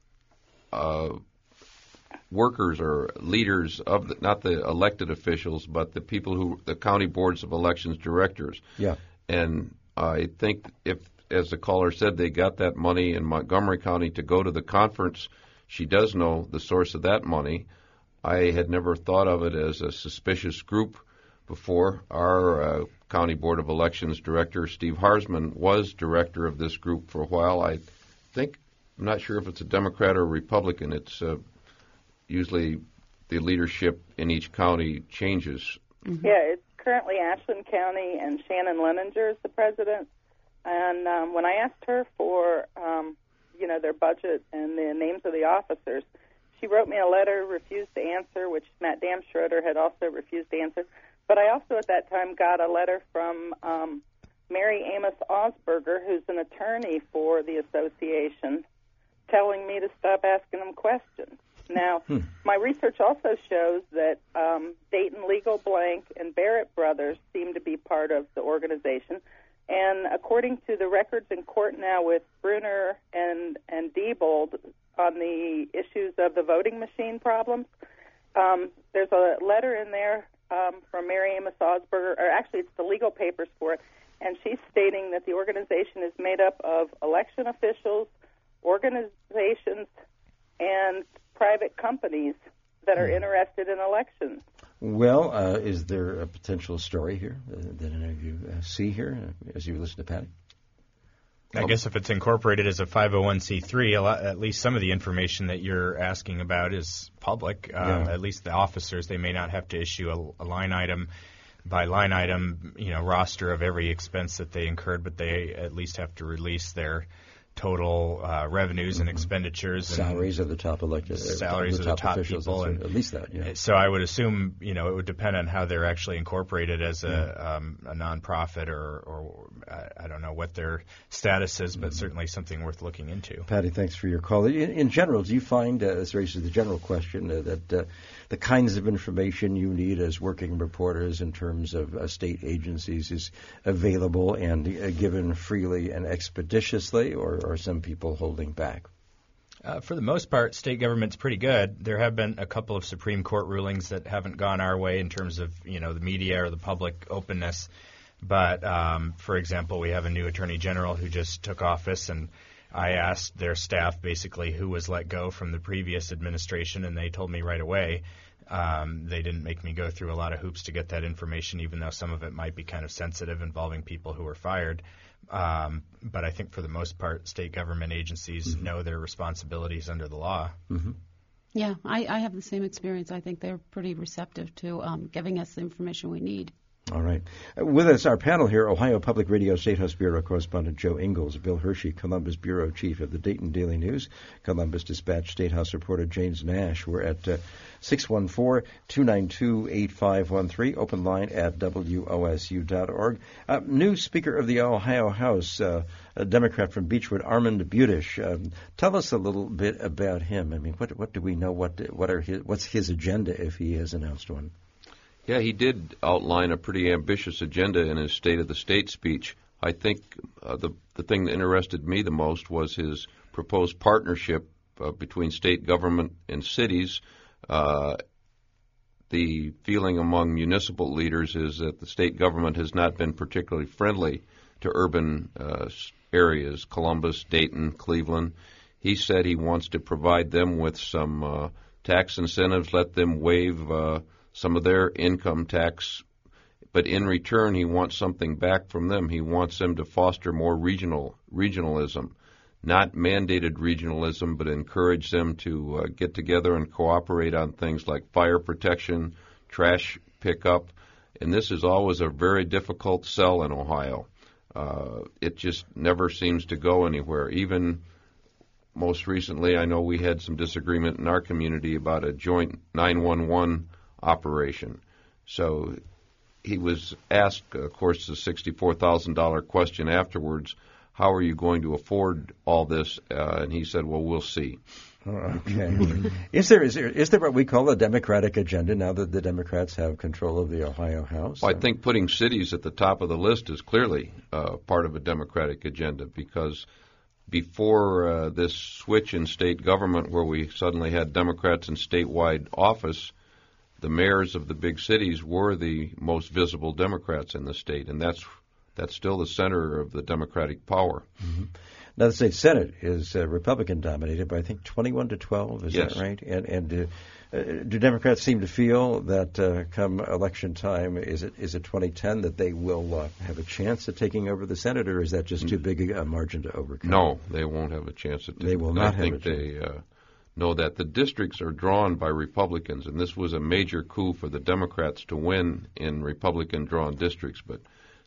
are workers or leaders of not the elected officials, but the people the county boards of elections directors. Yeah. And I think if, as the caller said, they got that money in Montgomery County to go to the conference, she does know the source of that money. I had never thought of it as a suspicious group before. Our County Board of Elections Director, Steve Harsman, was director of this group for a while. I'm not sure if it's a Democrat or a Republican. It's usually the leadership in each county changes. Mm-hmm. Yeah, it's currently Ashland County, and Shannon Leninger is the president. And when I asked her for, their budget and the names of the officers, she wrote me a letter, refused to answer, which Matt Damschroeder had also refused to answer. But I also at that time got a letter from Mary Amos Osberger, who's an attorney for the association, telling me to stop asking them questions. Now, my research also shows that Dayton Legal Blank and Barrett Brothers seem to be part of the organization. And according to the records in court now with Bruner and Diebold on the issues of the voting machine problems, there's a letter in there from Mary Amos Osberger, or actually it's the legal papers for it, and she's stating that the organization is made up of election officials, organizations, and private companies that are interested in elections. Well, is there a potential story here that any of you see here as you listen to Patty? I guess if it's incorporated as a 501c3, at least some of the information that you're asking about is public. At least the officers, they may not have to issue a line item by line item, roster of every expense that they incurred, but they at least have to release their total revenues and expenditures. Salaries of the top elected. Salaries of the top officials, people. And at least that, yeah. So I would assume, it would depend on how they're actually incorporated as a nonprofit or I don't know what their status is, but certainly something worth looking into. Patty, thanks for your call. In general, do you find, this raises the general question, that the kinds of information you need as working reporters in terms of state agencies is available and given freely and expeditiously, or are some people holding back? For the most part, state government's pretty good. There have been a couple of Supreme Court rulings that haven't gone our way in terms of, the media or the public openness. But, for example, we have a new Attorney General who just took office, and I asked their staff basically who was let go from the previous administration, and they told me right away. They didn't make me go through a lot of hoops to get that information, even though some of it might be kind of sensitive involving people who were fired. But I think for the most part, state government agencies know their responsibilities under the law. Mm-hmm. Yeah, I have the same experience. I think they're pretty receptive to giving us the information we need. All right. With us, our panel here, Ohio Public Radio State House Bureau Correspondent Joe Ingles, Bill Hershey, Columbus Bureau Chief of the Dayton Daily News, Columbus Dispatch State House reporter James Nash. We're at 614-292-8513, open line at WOSU.org. New Speaker of the Ohio House, a Democrat from Beechwood, Armand Budish. Tell us a little bit about him. I mean, what do we know? What's his agenda if he has announced one? Yeah, he did outline a pretty ambitious agenda in his State of the State speech. I think the thing that interested me the most was his proposed partnership between state government and cities. The feeling among municipal leaders is that the state government has not been particularly friendly to urban areas, Columbus, Dayton, Cleveland. He said he wants to provide them with some tax incentives, let them waive some of their income tax, but in return he wants something back from them. He wants them to foster more regionalism, not mandated regionalism, but encourage them to get together and cooperate on things like fire protection, trash pickup, and this is always a very difficult sell in Ohio. It just never seems to go anywhere. Even most recently, I know we had some disagreement in our community about a joint 911 operation. So he was asked, of course, the $64,000 question afterwards, how are you going to afford all this? And he said, well, we'll see. Okay. Is there what we call a Democratic agenda now that the Democrats have control of the Ohio House? Well, I think putting cities at the top of the list is clearly part of a Democratic agenda, because before this switch in state government where we suddenly had Democrats in statewide office, the mayors of the big cities were the most visible Democrats in the state, and that's still the center of the Democratic power. Mm-hmm. Now, the state Senate is Republican-dominated by, I think, 21-12, is yes. that right? And do Democrats seem to feel that come election time, is it 2010, that they will have a chance at taking over the Senate, or is that just too big a margin to overcome? No, they won't have a chance at They will not I have think a chance. they know that. The districts are drawn by Republicans, and this was a major coup for the Democrats to win in Republican-drawn districts, but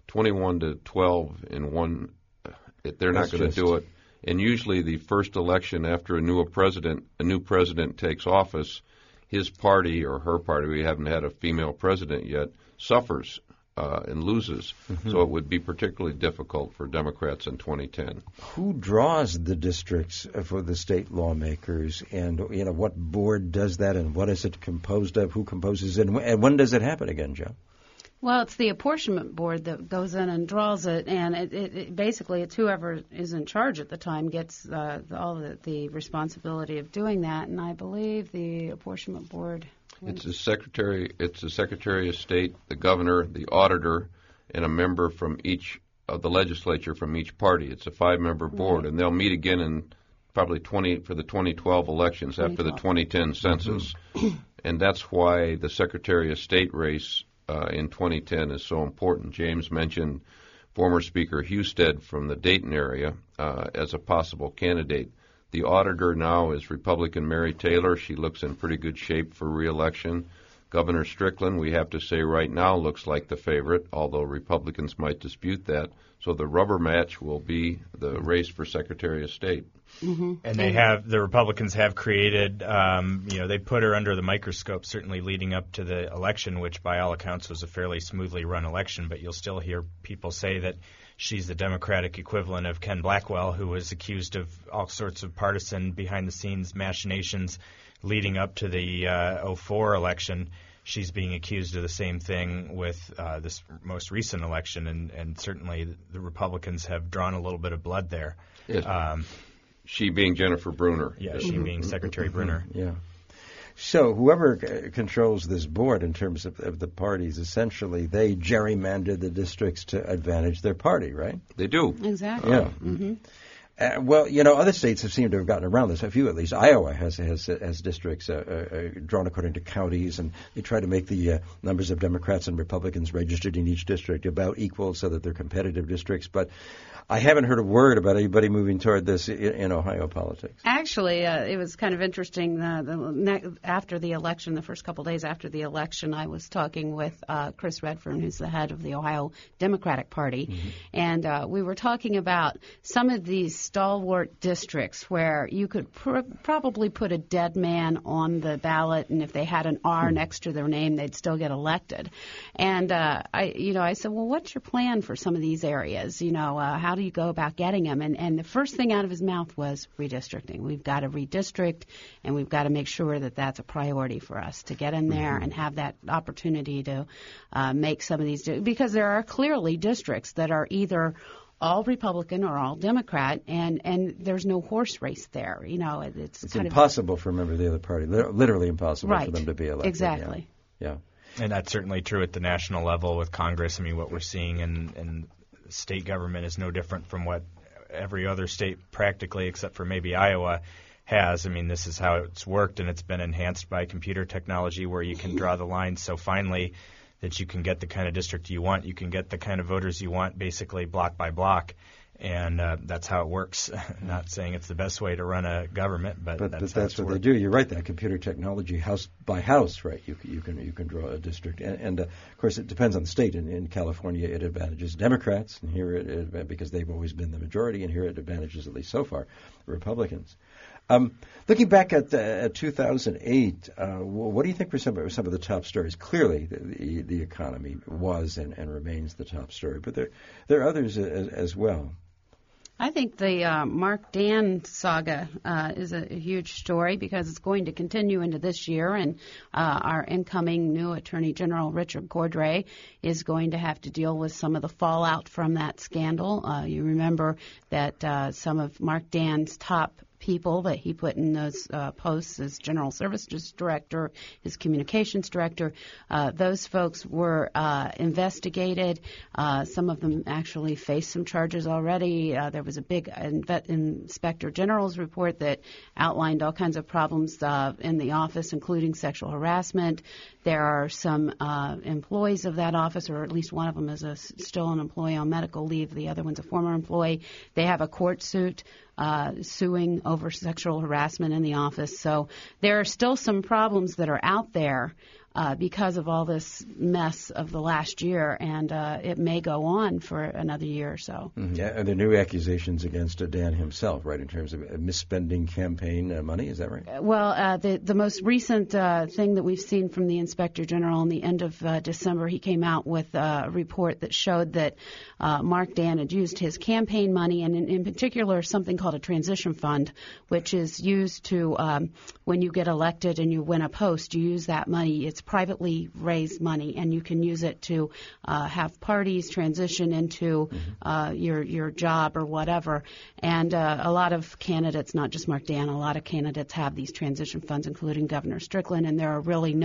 21-12 in one, they're not going to do it. And usually the first election after a new president takes office, his party or her party, we haven't had a female president yet, suffers and loses. Mm-hmm. So it would be particularly difficult for Democrats in 2010. Who draws the districts for the state lawmakers, and what board does that, and what is it composed of? Who composes it, and when does it happen again, Joe? Well, it's the apportionment board that goes in and draws it, and it basically it's whoever is in charge at the time gets all the responsibility of doing that. And I believe the apportionment board. It's the secretary of state, the governor, the auditor, and a member from each of the legislature from each party. It's a 5-member board, and they'll meet again in probably for the 2012 elections after the 2010 census, and that's why the secretary of state race in 2010 is so important. James mentioned former Speaker Husted from the Dayton area as a possible candidate. The auditor now is Republican Mary Taylor. She looks in pretty good shape for re-election. Governor Strickland, we have to say right now, looks like the favorite, although Republicans might dispute that. So the rubber match will be the race for Secretary of State. Mm-hmm. And the Republicans have created, they put her under the microscope, certainly leading up to the election, which by all accounts was a fairly smoothly run election, but you'll still hear people say that she's the Democratic equivalent of Ken Blackwell, who was accused of all sorts of partisan behind-the-scenes machinations leading up to the 2004 election. She's being accused of the same thing with this most recent election, and certainly the Republicans have drawn a little bit of blood there. Yes. She being Jennifer Brunner. Yeah, she being Secretary Brunner. Yeah. So whoever controls this board in terms of the parties, essentially they gerrymander the districts to advantage their party, right? They do. Exactly. Yeah. Mm-hmm. Well, other states have seemed to have gotten around this. A few, at least. Iowa has districts drawn according to counties, and they try to make the numbers of Democrats and Republicans registered in each district about equal so that they're competitive districts. But I haven't heard a word about anybody moving toward this in Ohio politics. Actually, it was kind of interesting. After the election, the first couple days after the election, I was talking with Chris Redfern, who's the head of the Ohio Democratic Party, and we were talking about some of these stalwart districts where you could probably put a dead man on the ballot, and if they had an R next to their name, they'd still get elected. And I said, well, what's your plan for some of these areas? How do you go about getting them? And the first thing out of his mouth was redistricting. We've got to redistrict, and we've got to make sure that that's a priority for us to get in there and have that opportunity to make some of these, because there are clearly districts that are either all Republican or all Democrat, and there's no horse race there. It's kind impossible for a member of the other party, literally impossible for them to be elected. Exactly. Yeah. And that's certainly true at the national level with Congress. I mean, what we're seeing in state government is no different from what every other state practically, except for maybe Iowa, has. I mean, this is how it's worked, and it's been enhanced by computer technology where you can draw the lines so finely that you can get the kind of district you want. You can get the kind of voters you want basically block by block. And that's how it works. Not saying it's the best way to run a government, but that's what they do. You're right. That computer technology, house by house, right? You can draw a district, and of course it depends on the state. In California, it advantages Democrats, and here because they've always been the majority, and here it advantages, at least so far, Republicans. Looking back at 2008, what do you think were some of the top stories? Clearly, the economy was and remains the top story, but there are others as well. I think the Mark Dan saga is a huge story because it's going to continue into this year, and our incoming new Attorney General, Richard Cordray, is going to have to deal with some of the fallout from that scandal. You remember that some of Mark Dan's top people that he put in those posts as General Services Director, his Communications Director, those folks were investigated. Some of them actually faced some charges already. There was a big Inspector General's report that outlined all kinds of problems in the office, including sexual harassment. There are some employees of that office, or at least one of them is still an employee on medical leave. The other one's a former employee. They have a court suit suing over sexual harassment in the office. So there are still some problems that are out there because of all this mess of the last year, and it may go on for another year or so. Mm-hmm. Yeah, and there are new accusations against Dan himself, right, in terms of misspending campaign money. Is that right? Well, the most recent thing that we've seen from the Inspector General in the end of December, he came out with a report that showed that Mark Dan had used his campaign money, and in particular something called a transition fund, which is used to, when you get elected and you win a post, you use that money. It's privately raised money, and you can use it to have parties transition into your job or whatever. And a lot of candidates, not just Mark Dan, a lot of candidates have these transition funds, including Governor Strickland, and there are really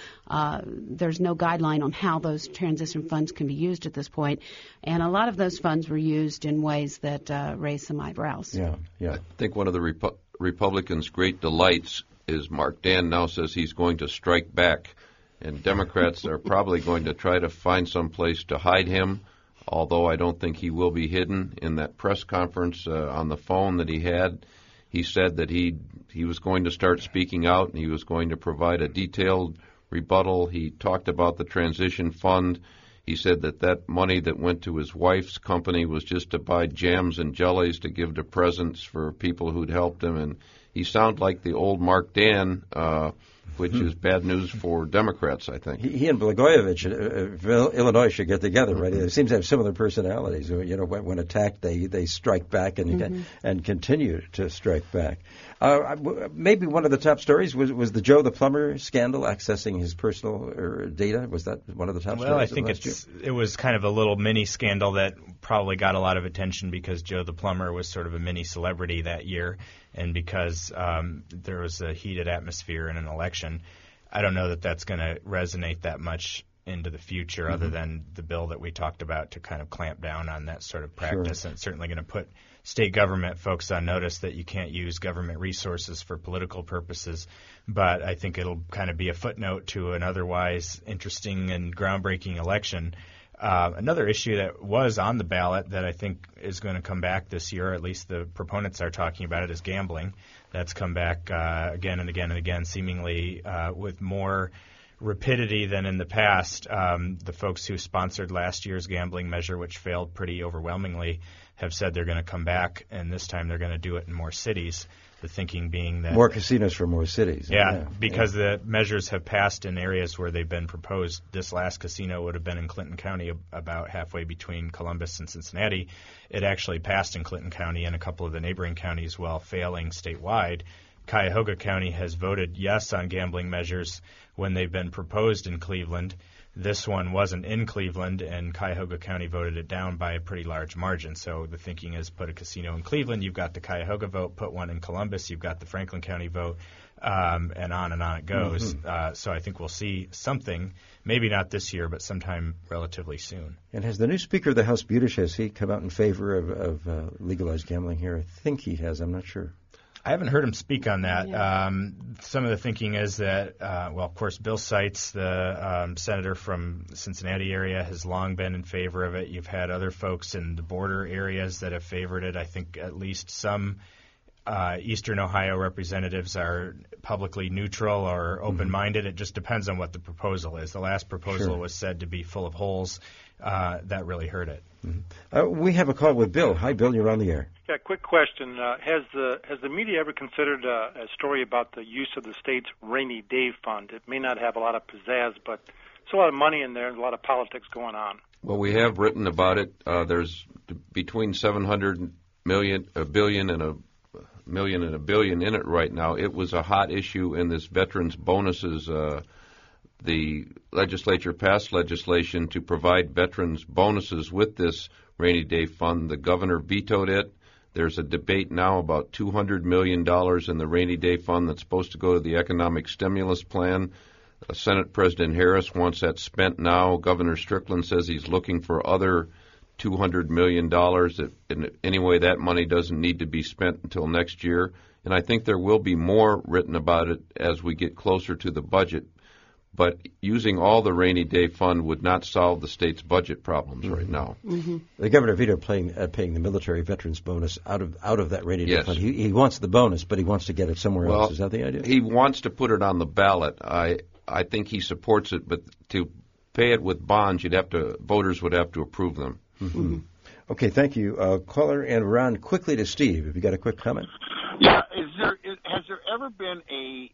there's no guideline on how those transition funds can be used at this point. And a lot of those funds were used in ways that raised some eyebrows. Yeah. I think one of the Republicans' great delights is Mark Dan now says he's going to strike back. And Democrats are probably going to try to find some place to hide him, although I don't think he will be hidden. In that press conference on the phone that he had, he said that he was going to start speaking out, and he was going to provide a detailed rebuttal. He talked about the transition fund. He said that money that went to his wife's company was just to buy jams and jellies to give to presents for people who'd helped him. And he sounded like the old Mark Dan, which is bad news for Democrats, I think. He and Blagojevich of Illinois should get together, right? They seem to have similar personalities. You know, when attacked, they strike back and continue to strike back. Maybe one of the top stories was the Joe the Plumber scandal, accessing his personal data. Was that one of the top stories? Well, I think it was kind of a little mini scandal that probably got a lot of attention because Joe the Plumber was sort of a mini celebrity that year, and because there was a heated atmosphere in an election. I don't know that that's going to resonate that much into the future, other than the bill that we talked about to kind of clamp down on that sort of practice. Sure. And it's certainly going to put state government folks on notice that you can't use government resources for political purposes. But I think it'll kind of be a footnote to an otherwise interesting and groundbreaking election. Another issue that was on the ballot that I think is going to come back this year, or at least the proponents are talking about it, is gambling. That's come back again and again and again, seemingly with more rapidity than in the past. The folks who sponsored last year's gambling measure, which failed pretty overwhelmingly, have said they're going to come back, and this time they're going to do it in more cities. The thinking being that more casinos for more cities. Because the measures have passed in areas where they've been proposed. This last casino would have been in Clinton County, about halfway between Columbus and Cincinnati. It actually passed in Clinton County and a couple of the neighboring counties while failing statewide. Cuyahoga County has voted yes on gambling measures when they've been proposed in Cleveland. This one wasn't in Cleveland, and Cuyahoga County voted it down by a pretty large margin. So the thinking is put a casino in Cleveland, you've got the Cuyahoga vote, put one in Columbus, you've got the Franklin County vote, and on it goes. So I think we'll see something, maybe not this year, but sometime relatively soon. And has the new Speaker of the House, Buttigieg, has he come out in favor of legalized gambling here? I think he has. I'm not sure. I haven't heard him speak on that. Some of the thinking is that, of course, Bill Seitz, the senator from the Cincinnati area, has long been in favor of it. You've had other folks in the border areas that have favored it. I think at least some Eastern Ohio representatives are publicly neutral or open-minded. It just depends on what the proposal is. The last proposal was said to be full of holes. That really hurt it. We have a call with Bill. Hi, Bill. You're on the air. Yeah, quick question. Has the media ever considered a story about the use of the state's rainy day fund? It may not have a lot of pizzazz, but there's a lot of money in there and a lot of politics going on. Well, we have written about it. There's between $700 million, a billion, and a million and a billion in it right now. It was a hot issue in this veterans bonuses. The legislature passed legislation to provide veterans bonuses with this rainy day fund. The governor vetoed it. There's a debate now about $200 million in the rainy day fund that's supposed to go to the economic stimulus plan. Senate President Harris wants that spent now. Governor Strickland says he's looking for other $200 million. Anyway, that money doesn't need to be spent until next year. And I think there will be more written about it as we get closer to the budget. But using all the rainy day fund would not solve the state's budget problems right now. The governor vetoed paying the military veterans bonus out of that rainy day fund. He wants the bonus, but he wants to get it somewhere else. Is that the idea? He wants to put it on the ballot. I think he supports it, but to pay it with bonds, voters would have to approve them. Okay, thank you. Caller, and Ron, quickly to Steve. Have you got a quick comment? Yeah, has there ever been a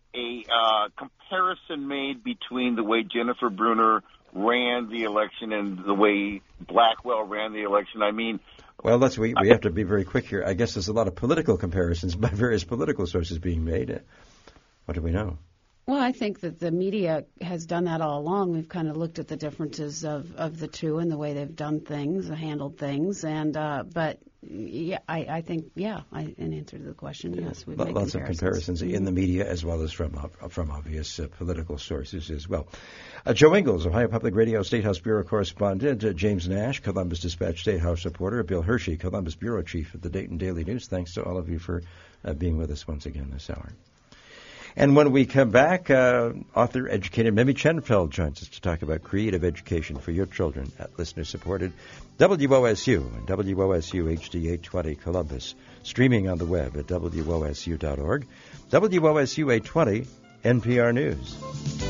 comparison made between the way Jennifer Brunner ran the election and the way Blackwell ran the election? I mean, well, we have to be very quick here. I guess there's a lot of political comparisons by various political sources being made. What do we know? Well, I think that the media has done that all along. We've kind of looked at the differences of the two and the way they've done things, handled things, and but yeah, I think in answer to the question, yes, we've made lots of comparisons in the media as well as from obvious political sources as well. Joe Ingles, Ohio Public Radio State House Bureau Correspondent, James Nash, Columbus Dispatch State House reporter, Bill Hershey, Columbus Bureau Chief at the Dayton Daily News. Thanks to all of you for being with us once again this hour. And when we come back, author, educator Mimi Chenfeld joins us to talk about creative education for your children at listener-supported WOSU and WOSU HD 820 Columbus, streaming on the web at WOSU.org. WOSU 820 NPR News.